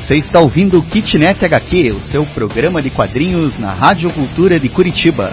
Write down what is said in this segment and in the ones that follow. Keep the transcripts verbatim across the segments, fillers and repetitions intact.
Você está ouvindo o Kitnet H Q, o seu programa de quadrinhos na Rádio Cultura de Curitiba.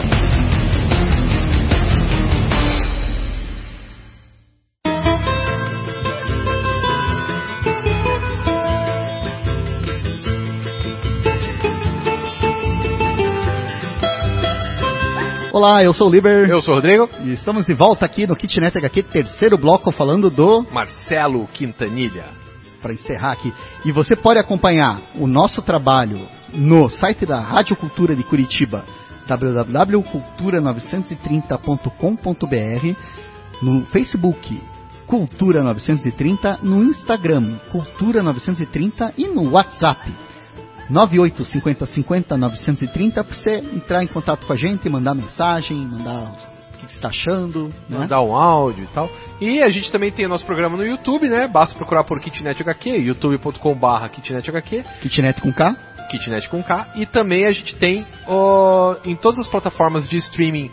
Olá, eu sou o Liber. Eu sou o Rodrigo. E estamos de volta aqui no Kitnet H Q, terceiro bloco, falando do Marcelo Quintanilha. Para encerrar aqui. E você pode acompanhar o nosso trabalho no site da Rádio Cultura de Curitiba, w w w ponto cultura novecentos e trinta ponto com ponto b r, no Facebook Cultura novecentos e trinta, no Instagram Cultura novecentos e trinta e no WhatsApp nove oito cinco zero cinco zero nove zero três zero para você entrar em contato com a gente, mandar mensagem, mandar o que você está achando, né? Mandar um áudio e tal. E a gente também tem o nosso programa no YouTube, né? Basta procurar por Kitnet H Q, youtube ponto com barra Kitnet H Q. Kitnet com K. Kitnet com K. E também a gente tem ó, em todas as plataformas de streaming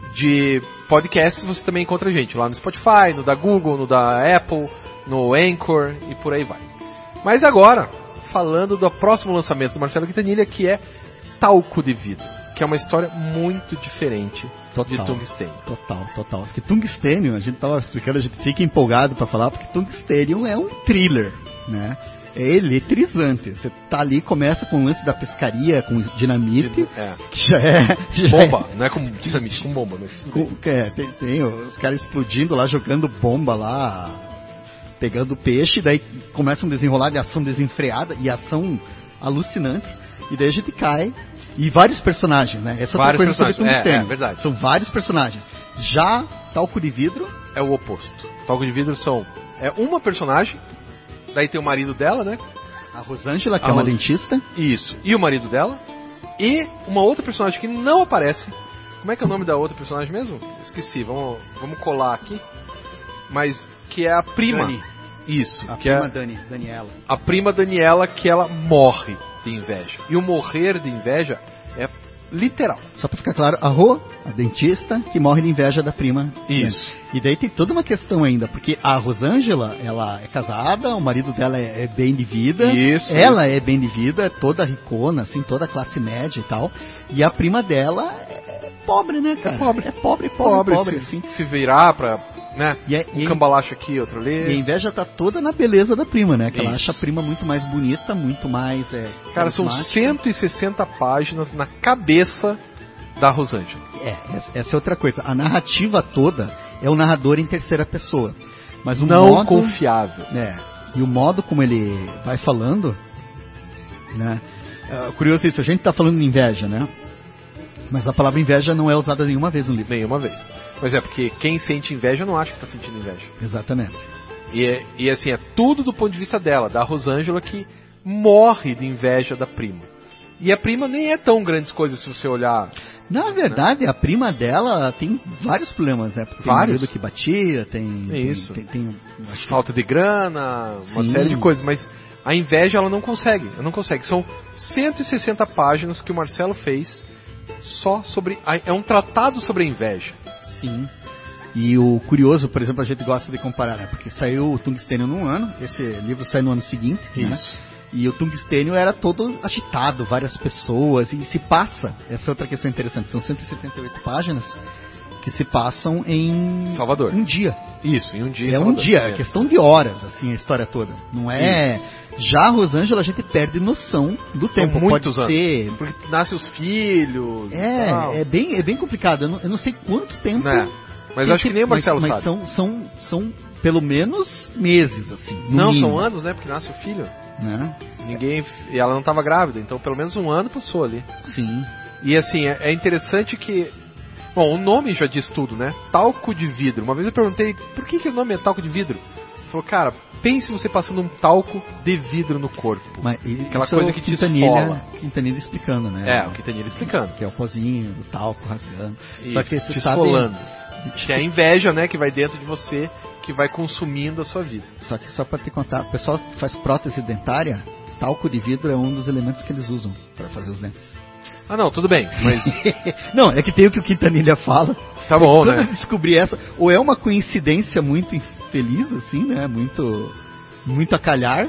de podcasts, você também encontra a gente lá no Spotify, no da Google, no da Apple, no Anchor e por aí vai. Mas agora, falando do próximo lançamento do Marcelo Quintanilha, que é Talco de Vidro, que é uma história muito diferente total, de Tungstênio. Total, total. Porque Tungstênio, a gente estava explicando, a gente fica empolgado para falar, porque Tungstênio é um thriller, né? É eletrizante. Você tá ali, começa com o lance da pescaria, com dinamite, é. que já é... Já bomba, é, não é com dinamite, com bomba. Mas... Com, é, tem, tem os caras explodindo lá, jogando bomba lá, pegando peixe, daí começa um desenrolar de ação desenfreada e ação alucinante, e daí a gente cai, e vários personagens, né? Essa vários outra coisa sobre Tungstênio. É, é verdade. São vários personagens. Já Talco de Vidro é o oposto. Talco de Vidro são é uma personagem, daí tem o marido dela, né? A Rosângela, que a é uma Ros... dentista. Isso, e o marido dela, e uma outra personagem que não aparece. Como é que é o nome da outra personagem mesmo? Esqueci, vamos, vamos colar aqui. Mas que é a prima. Dani. Isso. A que prima é Dani, Daniela. A prima Daniela, que ela morre de inveja. E o morrer de inveja é literal. Só pra ficar claro, a Rô, a dentista, que morre de inveja da prima. Isso. Dani. E daí tem toda uma questão ainda, porque a Rosângela, ela é casada, o marido dela é, é bem de vida. Isso. Ela isso. é bem de vida, é toda ricona, assim, toda classe média e tal. E a prima dela é pobre, né, cara? É pobre. É pobre, pobre, pobre. pobre se, assim. se virar pra... Né? E é, um e, cambalacho aqui, outro ali. E a inveja tá toda na beleza da prima, né? Que ela Isso. acha a prima muito mais bonita, muito mais... É, cara, são cento e sessenta páginas na cabeça da Rosângela. É, essa é outra coisa. A narrativa toda é o narrador em terceira pessoa. Mas o não modo, confiável. É, e o modo como ele vai falando, né? É, curioso isso, a gente tá falando de inveja, né? Mas a palavra inveja não é usada nenhuma vez no livro. Nenhuma vez. Mas é porque quem sente inveja não acha que está sentindo inveja. Exatamente. E, é, e assim, é tudo do ponto de vista dela, da Rosângela, que morre de inveja da prima. E a prima nem é tão grandes coisas se você olhar. Na verdade, né? A prima dela tem vários problemas, né? Porque tem vários? marido que batia, tem... É isso. Tem, tem, tem falta de grana, uma Sim. série de coisas. Mas a inveja ela não consegue. Ela não consegue. São cento e sessenta páginas que o Marcelo fez só sobre... A, é um tratado sobre a inveja. Sim. E o curioso, por exemplo, a gente gosta de comparar, né? Porque saiu o Tungstênio num ano, esse livro sai no ano seguinte, Isso. né? E o Tungstênio era todo agitado, várias pessoas, e se passa, essa é outra questão interessante, são cento e setenta e oito páginas que se passam em Salvador. Um dia. Isso, em um dia. É Salvador. um dia, é questão de horas, assim, a história toda. Não é... Isso. Já a Rosângela, a gente perde noção do São tempo. muitos Pode anos. ser... Porque nascem os filhos. É, é bem, é bem complicado. Eu não, eu não sei quanto tempo. Né? Mas que, acho que nem o Marcelo mas, sabe. Mas são, são, são pelo menos meses, assim. Não, mínimo. são anos, né? Porque nasce o filho. Né? Ninguém. E ela não estava grávida, então pelo menos um ano passou ali. Sim. E assim, é, é interessante que. Bom, o nome já diz tudo, né? Talco de vidro. Uma vez eu perguntei por que, que o nome é talco de vidro. Ele falou, cara, pense você passando um talco de vidro no corpo. Mas aquela coisa é que te esfola. Quintanilha explicando, né? É, o Quintanilha explicando. Que é o pozinho do talco rasgando. Isso, Só que te sabe... esfolando. Que é a inveja, né? Que vai dentro de você, que vai consumindo a sua vida. Só que só pra te contar, o pessoal que faz prótese dentária, talco de vidro é um dos elementos que eles usam para fazer os dentes. Ah, não, tudo bem, mas... Não, é que tem o que o Quintanilha fala. Tá bom, quando né? eu descobri essa, ou é uma coincidência muito infeliz, assim, né? Muito, muito a calhar,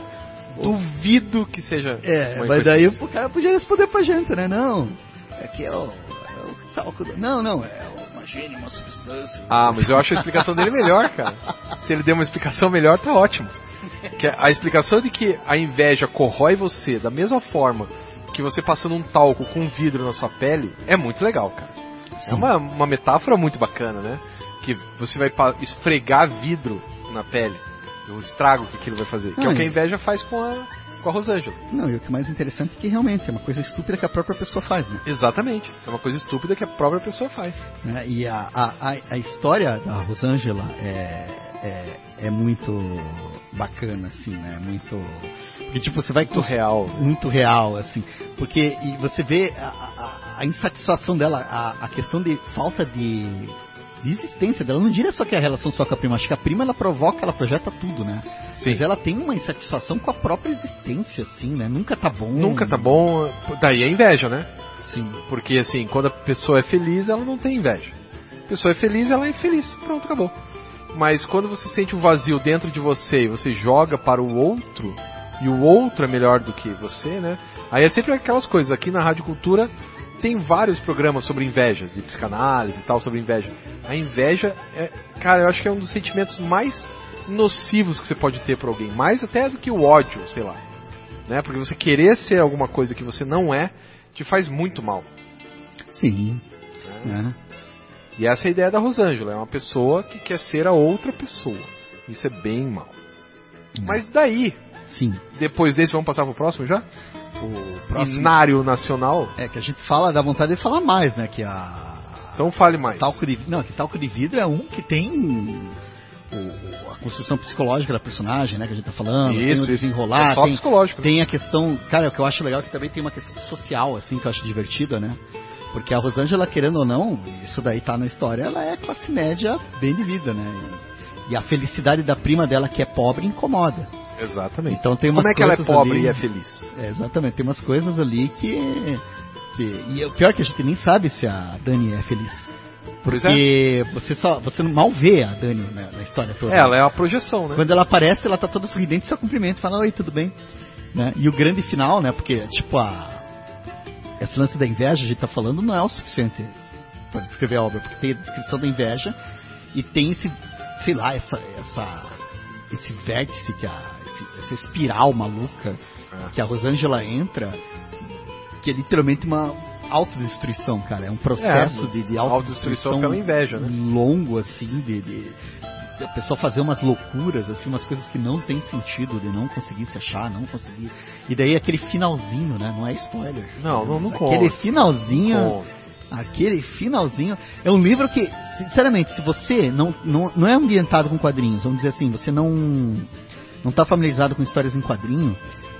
Duvido que seja. É, mas daí o cara podia responder pra gente, né? Não, é que é o, é o talco. Do... Não, não, é uma gênio, uma substância. Ah, mas eu acho a explicação dele melhor, cara. Se ele der uma explicação melhor, tá ótimo. Que a explicação de que a inveja corrói você da mesma forma que você passando um talco com vidro na sua pele é muito legal, cara. Sim. É uma, uma metáfora muito bacana, né? Que você vai esfregar vidro na pele. O estrago que aquilo vai fazer. Que não, é o que a inveja faz com a, com a Rosângela. Não, e o que é mais interessante é que realmente é uma coisa estúpida que a própria pessoa faz, né? Exatamente. É uma coisa estúpida que a própria pessoa faz. É, e a, a, a história da Rosângela é, é, é muito bacana, assim, né? Muito... Porque, tipo, você vai... Muito real. Muito real, assim. Porque e você vê a, a, a insatisfação dela, a, a questão de falta de... de existência dela, não diria só que é a relação só com a prima, acho que a prima ela provoca, ela projeta tudo, né? Sim. Mas ela tem uma insatisfação com a própria existência, assim, né? Nunca tá bom. Nunca tá bom, daí é inveja, né? Sim. Porque assim, quando a pessoa é feliz, ela não tem inveja. A pessoa é feliz, ela é infeliz. Pronto, acabou. Mas quando você sente um vazio dentro de você e você joga para o outro, e o outro é melhor do que você, né? Aí é sempre aquelas coisas, aqui na Rádio Cultura tem vários programas sobre inveja, de psicanálise e tal, sobre inveja. A inveja, é, cara, eu acho que é um dos sentimentos mais nocivos que você pode ter por alguém. Mais até do que o ódio, sei lá. Né? Porque você querer ser alguma coisa que você não é, te faz muito mal. Sim. Né? É. E essa é a ideia da Rosângela. É uma pessoa que quer ser a outra pessoa. Isso é bem mal. Hum. Mas daí, sim. Depois desse, vamos passar pro próximo já? O próximo Inário Nacional. É que a gente fala, dá vontade de falar mais, né? Que a... Então fale mais. Talco de... Não, que talco de vidro é um que tem o, a construção psicológica da personagem, né? Que a gente tá falando. Isso, tem o desenrolar. É só tem, psicológico. Tem a questão... Cara, o que eu acho legal é que também tem uma questão social, assim, que eu acho divertida, né? Porque a Rosângela, querendo ou não, isso daí tá na história, ela é classe média bem de vida, né? E, e a felicidade da prima dela, que é pobre, incomoda. Exatamente. Então tem umas Como é que ela é pobre ali, e é feliz? É, exatamente, tem umas coisas ali que, que... E o pior é que a gente nem sabe se a Dani é feliz. Porque é. você só você mal vê a Dani, né, na história toda. É, ela é a projeção, né? Quando ela aparece, ela tá toda sorridente, só cumprimenta, fala, oi, tudo bem? Né? E o grande final, né? Porque, tipo, a... esse lance da inveja, a gente tá falando, não é o suficiente para descrever a obra, porque tem a descrição da inveja e tem esse, sei lá, essa... essa esse vértice, que a, esse, essa espiral maluca é. que a Rosângela entra, que é literalmente uma autodestruição, cara. É um processo é, de, de autodestruição, autodestruição pela inveja, né? longo, assim, de, de, de a pessoa fazer umas loucuras, assim, umas coisas que não tem sentido, de não conseguir se achar, não conseguir... E daí aquele finalzinho, né? Não é spoiler. Não, não, não Aquele conta. finalzinho... Conta. Aquele finalzinho é um livro que, sinceramente, se você não, não, não é ambientado com quadrinhos, vamos dizer assim, você não não está familiarizado com histórias em quadrinho,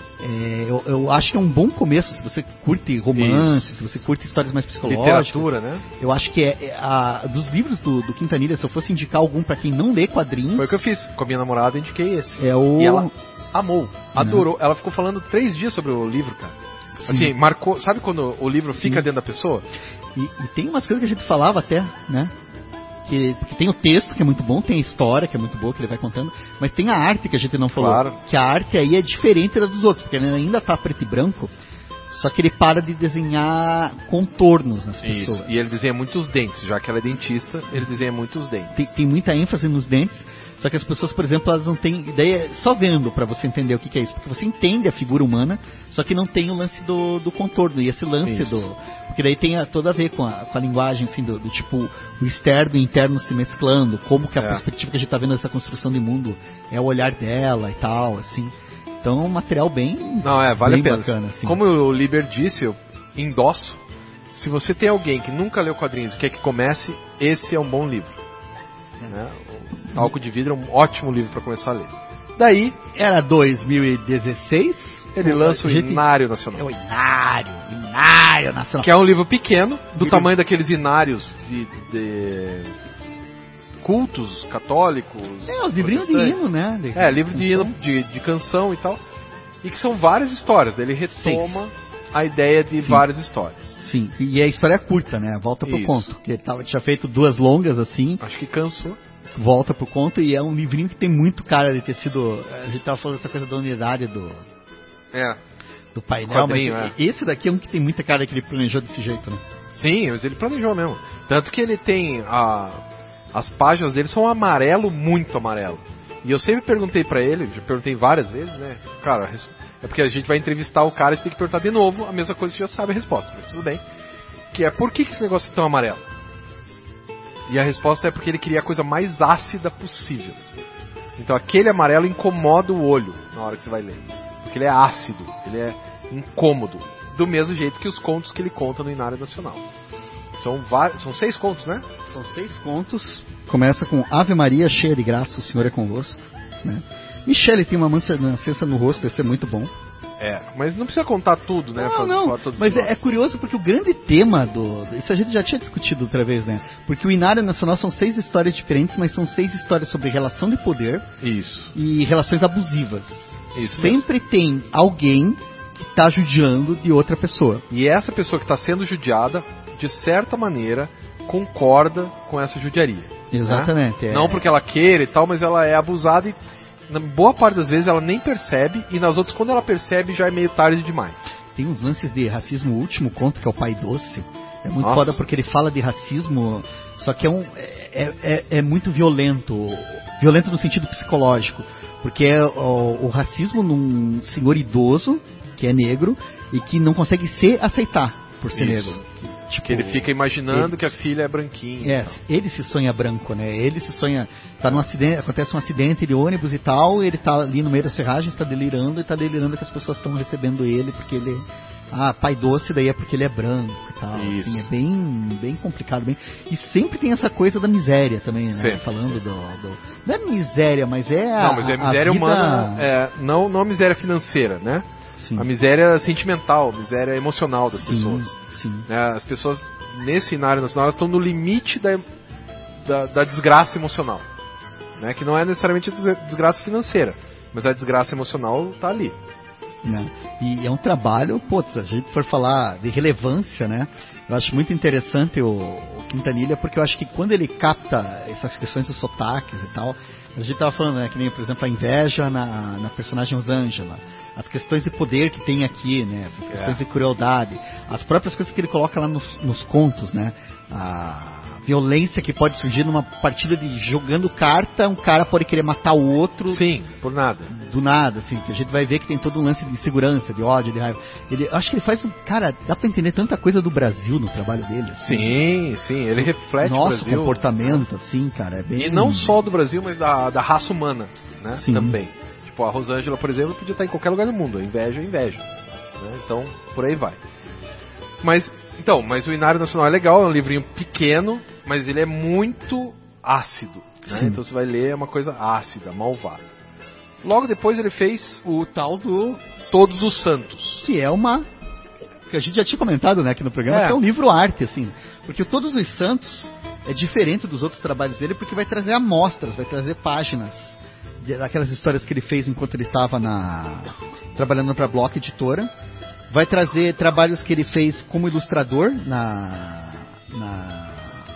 é, eu, eu acho que é um bom começo, se você curte romance, Isso. se você curte histórias mais psicológicas. Literatura, né? Eu acho que é, é a, dos livros do, do Quintanilha, se eu fosse indicar algum para quem não lê quadrinhos... Foi o que eu fiz, com a minha namorada eu indiquei esse. É o... E ela amou, adorou, ela ficou falando três dias sobre o livro, cara. Sim. Assim, marcou, sabe quando o livro Sim. fica dentro da pessoa? E, e tem umas coisas que a gente falava até, né? Que, que tem o texto, que é muito bom, tem a história, que é muito boa, que ele vai contando, mas tem a arte que a gente não falou. Claro. Que a arte aí é diferente da dos outros, porque ele ainda tá preto e branco, só que ele para de desenhar contornos nas Isso. pessoas. E ele desenha muito os dentes, já que ela é dentista, ele desenha muito os dentes. Tem, tem muita ênfase nos dentes, só que as pessoas, por exemplo, elas não têm ideia, só vendo pra você entender o que, que é isso, porque você entende a figura humana, só que não tem o lance do, do contorno, e esse lance isso. do... Porque daí tem a, tudo a ver com a, com a linguagem, assim, do, do tipo, o externo e o interno se mesclando, como que a é. perspectiva que a gente tá vendo dessa construção de mundo é o olhar dela e tal, assim. Então é um material bem, Não, é, vale bem a pena. bacana. Assim. Como o Liber disse, eu endosso, se você tem alguém que nunca leu quadrinhos e quer que comece, esse é um bom livro. É. Né? O Talco de Vidro é um ótimo livro para começar a ler. Daí... Era dois mil e dezesseis... Ele lança o gente... Inário Nacional. É o Inário, Inário Nacional. Que é um livro pequeno, do livro... tamanho daqueles inários de... de... cultos católicos. É, os livrinhos de hino, né? De é, livro de hino, de, de canção e tal. E que são várias histórias. Ele retoma Seis. a ideia de Sim. várias histórias. Sim, e a história é curta, né? Volta pro Isso. conto. Porque ele tava, tinha feito duas longas assim. Acho que cansou. Volta pro conto e é um livrinho que tem muito cara de ter sido... A gente tava falando dessa coisa da unidade do, É. Do painel, quadrinho, mas é. esse daqui é um que tem muita cara que ele planejou desse jeito, né? Sim, mas ele planejou mesmo. Tanto que ele tem a... as páginas dele são amarelo, muito amarelo. E eu sempre perguntei pra ele, já perguntei várias vezes, né? Cara, é porque a gente vai entrevistar o cara e você tem que perguntar de novo a mesma coisa, você já sabe a resposta, mas tudo bem. Que é, por que, que esse negócio é tão amarelo? E a resposta é porque ele queria a coisa mais ácida possível. Então aquele amarelo incomoda o olho na hora que você vai ler. Porque ele é ácido, ele é incômodo. Do mesmo jeito que os contos que ele conta no Inário Nacional. São, vários, são seis contos, né? São seis contos. Começa com Ave Maria, cheia de graça, o Senhor é convosco. Né? Michele tem uma mancha no rosto, deve ser muito bom. É, mas não precisa contar tudo, né? Não, não, mas é, é curioso porque o grande tema do... Isso a gente já tinha discutido outra vez, né? Porque o Inário Nacional são seis histórias diferentes, mas são seis histórias sobre relação de poder. Isso. E relações abusivas. Isso Sempre mesmo. tem alguém que está judiando de outra pessoa. E essa pessoa que está sendo judiada, de certa maneira, concorda com essa judiaria. Exatamente. Né? É. Não porque ela queira e tal, mas ela é abusada e... na boa parte das vezes ela nem percebe, e nas outras, quando ela percebe, já é meio tarde demais. Tem uns lances de racismo, o último conto, que é o Pai Doce. É muito Nossa. foda porque ele fala de racismo, só que é, um, é, é, é muito violento. Violento no sentido psicológico. Porque é o, o racismo num senhor idoso, que é negro, e que não consegue se aceitar por ser Isso. negro. Tipo, que ele fica imaginando ele, que a filha é branquinha. É, ele se sonha branco, né? Ele se sonha. Tá num acidente, acontece um acidente de ônibus e tal, ele tá ali no meio das ferragens, tá delirando, e tá delirando que as pessoas estão recebendo ele porque ele. Ah, Pai Doce, daí é porque ele é branco e tal. Isso. Assim, é bem, bem complicado. Bem... E sempre tem essa coisa da miséria também, né? Sempre, Falando sempre. Do, do. Não é miséria, mas é a. Não, mas é a miséria a vida... humana, é, não, não a miséria financeira, né? Sim. A miséria sentimental, a miséria emocional das Sim, pessoas. sim. É, as pessoas nesse Inário Nacional elas estão no limite da, da, da desgraça emocional, né? Que não é necessariamente desgraça financeira, mas a desgraça emocional está ali. Né? E é um trabalho, pô, se a gente for falar de relevância, né? Eu acho muito interessante o, o Quintanilha, porque eu acho que quando ele capta essas questões dos sotaques e tal, a gente tava falando, né, que nem, por exemplo, a inveja na, na personagem Rosângela, as questões de poder que tem aqui, né, essas questões é. de crueldade, as próprias coisas que ele coloca lá nos, nos contos, né, a violência que pode surgir numa partida de jogando carta, um cara pode querer matar o outro. Sim, por nada. Do nada, assim, que a gente vai ver que tem todo um lance de insegurança, de ódio, de raiva. Ele, acho que ele faz, cara, dá pra entender tanta coisa do Brasil no trabalho dele. Assim, sim, sim, ele reflete nosso o Brasil. comportamento, assim, cara, é bem... E não só do Brasil, mas da, da raça humana, né, sim. também. Tipo, a Rosângela, por exemplo, podia estar em qualquer lugar do mundo, a inveja é inveja, né? Então, por aí vai. Mas, então, mas o Inário Nacional é legal, é um livrinho pequeno, mas ele é muito ácido, né? Então você vai ler, é uma coisa ácida, malvada. Logo depois ele fez o tal do Todos os Santos. Que é uma... que a gente já tinha comentado, né, aqui no programa, é. que é um livro arte, assim. Porque o Todos os Santos é diferente dos outros trabalhos dele, porque vai trazer amostras, vai trazer páginas daquelas histórias que ele fez enquanto ele estava na... trabalhando para a Block Editora. Vai trazer trabalhos que ele fez como ilustrador na... na...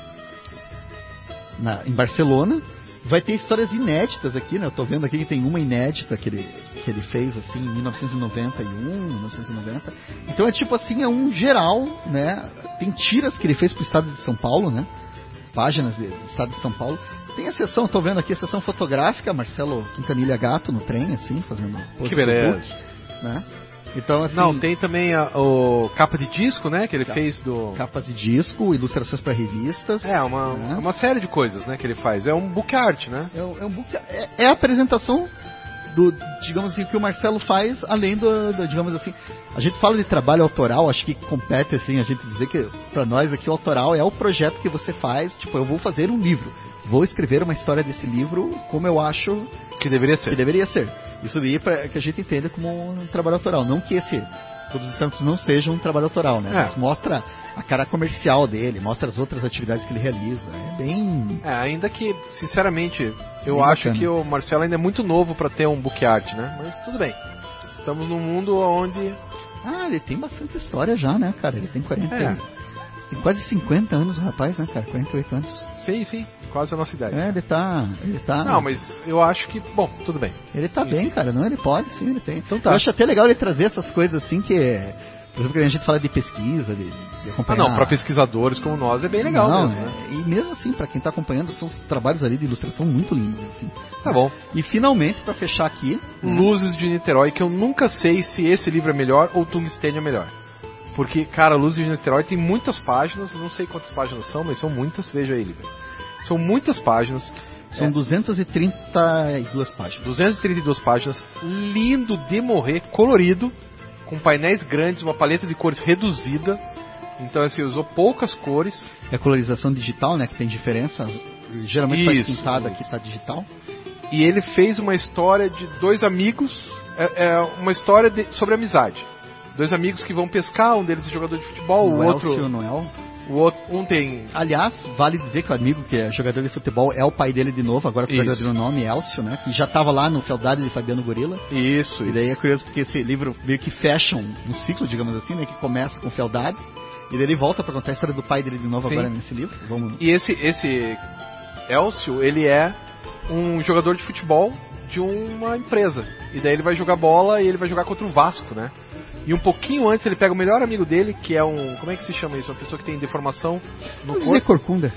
Na, em Barcelona. Vai ter histórias inéditas aqui, né? Eu tô vendo aqui que tem uma inédita que ele, que ele fez assim em mil novecentos e noventa e um, mil novecentos e noventa. Então é tipo assim, é um geral, né? Tem tiras que ele fez pro estado de São Paulo, né? Páginas do estado de São Paulo. Tem a sessão, tô vendo aqui a sessão fotográfica, Marcelo Quintanilha Gato no trem, assim, fazendo pose. Que beleza. Book, né? Então, assim, não, tem também a, o capa de disco, né, que ele capa, fez do... Capas de disco, ilustrações para revistas. É, uma, né? uma série de coisas, né, que ele faz. É um book art, né? É, é um book, é, é a apresentação do, digamos assim, que o Marcelo faz, além do, do, digamos assim... A gente fala de trabalho autoral, acho que compete, assim, a gente dizer que, para nós aqui, o autoral é o projeto que você faz, tipo, eu vou fazer um livro, vou escrever uma história desse livro como eu acho... Que deveria ser. Que deveria ser. Isso daí é para que a gente entenda como um trabalho autoral, não que esse... Todos os Santos não sejam um trabalho autoral, né? É. Mas mostra a cara comercial dele, mostra as outras atividades que ele realiza. É bem... É, ainda que, sinceramente, eu bem acho bacana. que o Marcelo ainda é muito novo para ter um book art, né? Mas tudo bem. Estamos num mundo onde... Ah, ele tem bastante história já, né, cara? Ele tem quarenta, é. Tem quase cinquenta anos o rapaz, né, cara? quarenta e oito anos. Sim, sim. Quase a nossa idade. É, ele tá... Ele tá... Não, mas eu acho que... Bom, tudo bem. Ele tá bem, cara. Não, ele pode, sim, ele tem. Então tá. Eu acho até legal ele trazer essas coisas assim que... Por exemplo, que a gente fala de pesquisa, de, de acompanhar... Ah, não, pra pesquisadores como nós é bem legal não, mesmo, é, né? E mesmo assim, pra quem tá acompanhando, são os trabalhos ali de ilustração muito lindos, assim. Tá bom. E finalmente, pra fechar aqui... Luzes de Niterói, que eu nunca sei se esse livro é melhor ou Tungstênio é melhor. Porque, cara, Luzes de Niterói tem muitas páginas, não sei quantas páginas são, mas são muitas, veja aí, Liber. São muitas páginas. São é. duzentas e trinta e duas páginas. duzentas e trinta e duas páginas, lindo de morrer, colorido, com painéis grandes, uma paleta de cores reduzida. Então, assim, usou poucas cores. É a colorização digital, né, que tem diferença. Geralmente isso, faz pintada, isso. aqui tá digital. E ele fez uma história de dois amigos, é, é uma história de, sobre amizade. Dois amigos que vão pescar, um deles é jogador de futebol, o, o outro... Elcio Noel. O outro, um tem... Aliás, vale dizer que o amigo que é jogador de futebol é o pai dele de novo, agora com o verdadeiro nome, Elcio, né? Que já estava lá no Fealdade de Fabiano Gorila. Isso, E daí é curioso porque esse livro meio que fecha um, um ciclo, digamos assim, né? Que começa com o Fealdade. E daí ele volta para contar a história do pai dele de novo. Sim. Agora nesse livro. Vamos... E esse, esse Elcio, ele é um jogador de futebol de uma empresa. E daí ele vai jogar bola e ele vai jogar contra o Vasco, né? E um pouquinho antes ele pega o melhor amigo dele, que é um... Como é que se chama isso? Uma pessoa que tem deformação no Vamos corpo. dizer corcunda.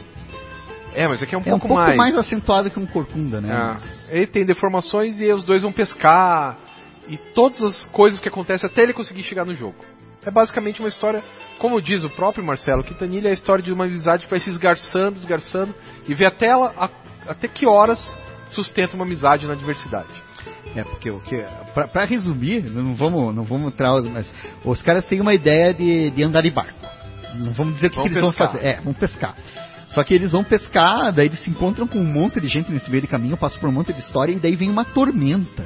É, mas aqui é um é pouco um pouco mais... mais acentuado que um corcunda, né? É. Ele tem deformações e os dois vão pescar. E todas as coisas que acontecem até ele conseguir chegar no jogo. É basicamente uma história, como diz o próprio Marcelo Quintanilha, é a história de uma amizade que vai se esgarçando, esgarçando. E ver até, ela, a, até que horas sustenta uma amizade na diversidade. É, porque o que pra, pra resumir, não vamos, não vamos entrar, mas os caras têm uma ideia de, de andar de barco. Não vamos dizer o que, que eles pescar. vão fazer. É, vão pescar. Só que eles vão pescar, daí eles se encontram com um monte de gente nesse meio de caminho, passam por um monte de história e daí vem uma tormenta.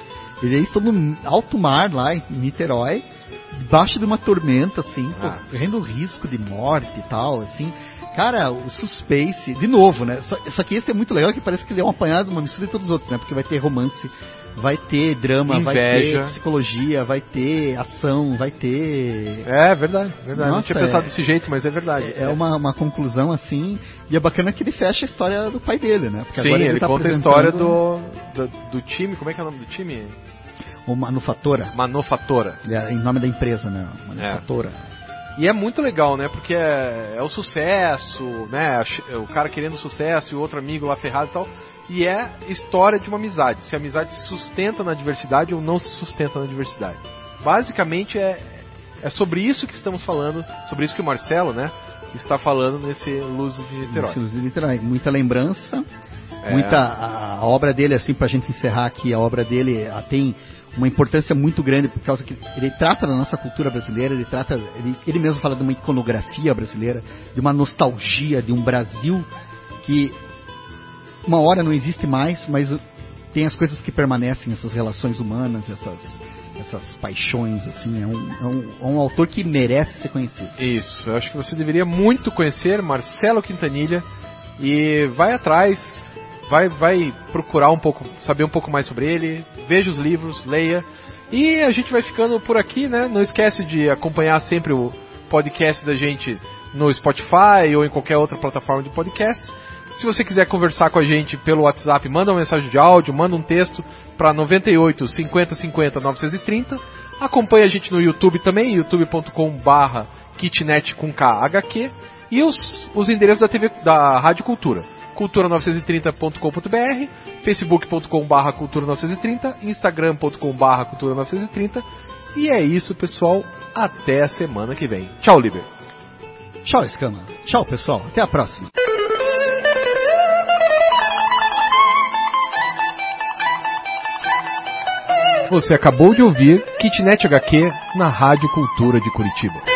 E daí estão no alto mar lá em Niterói, debaixo de uma tormenta, assim, ah. correndo risco de morte e tal, assim. Cara, o suspense, de novo, né? Só, só que esse é muito legal, que parece que ele é um apanhado, uma mistura de todos os outros, né? Porque vai ter romance, vai ter drama, Inveja. vai ter psicologia, vai ter ação, vai ter... É, verdade, verdade. Nossa, não tinha pensado é, desse jeito, mas é verdade. É, é uma, uma conclusão, assim, e é bacana que ele fecha a história do pai dele, né? Porque Sim, agora ele, ele tá conta a história do, do, do time, como é que é o nome do time? O Manufatora. Manufatora. É, em nome da empresa, né? Manufatora. É. E é muito legal, né? Porque é, é o sucesso, né? O cara querendo sucesso e o outro amigo lá ferrado e tal. E é história de uma amizade. Se a amizade se sustenta na diversidade ou não se sustenta na diversidade. Basicamente é, é sobre isso que estamos falando, sobre isso que o Marcelo, né, está falando nesse Luz de Niterói. Nesse Luz de Niterói. Muita lembrança, é. muita a, a obra dele, assim, pra gente encerrar aqui, a obra dele a, tem uma importância muito grande por causa que ele trata da nossa cultura brasileira, ele trata, ele, ele mesmo fala de uma iconografia brasileira, de uma nostalgia, de um Brasil que uma hora não existe mais, mas tem as coisas que permanecem, essas relações humanas, essas, essas paixões, assim, é um, é, um, é um autor que merece ser conhecido. Isso, eu acho que você deveria muito conhecer Marcelo Quintanilha e vai atrás, vai, vai procurar um pouco, saber um pouco mais sobre ele, veja os livros, leia, e a gente vai ficando por aqui, né? Não esquece de acompanhar sempre o podcast da gente no Spotify ou em qualquer outra plataforma de podcast. Se você quiser conversar com a gente pelo WhatsApp, manda uma mensagem de áudio, manda um texto para noventa e oito, cinquenta, cinquenta, novecentos e trinta. Acompanhe a gente no YouTube também, youtube ponto com barra kitnet com K H Q, e os, os endereços da T V, da Rádio Cultura. cultura novecentos e trinta ponto com ponto br, facebook ponto com barra cultura novecentos e trinta, instagram ponto com barra cultura novecentos e trinta. E é isso, pessoal. Até a semana que vem. Tchau, Liber. Tchau, Escama. Tchau, pessoal. Até a próxima. Você acabou de ouvir Kitnet H Q na Rádio Cultura de Curitiba.